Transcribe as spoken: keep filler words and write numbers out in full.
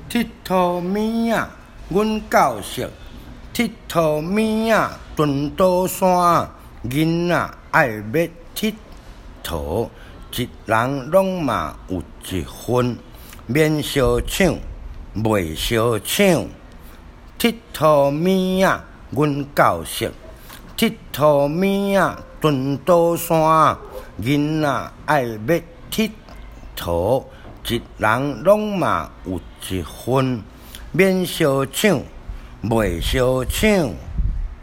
佚佗物仔，阮教熟；佚佗物仔，屯刀山。囡仔爱要佚佗，一人拢嘛有一份，免相抢，袂相抢。佚佗物仔，阮教熟；佚佗物仔，屯刀山。囡仔爱要佚佗，一人拢嘛有一份，免相抢，袂相抢。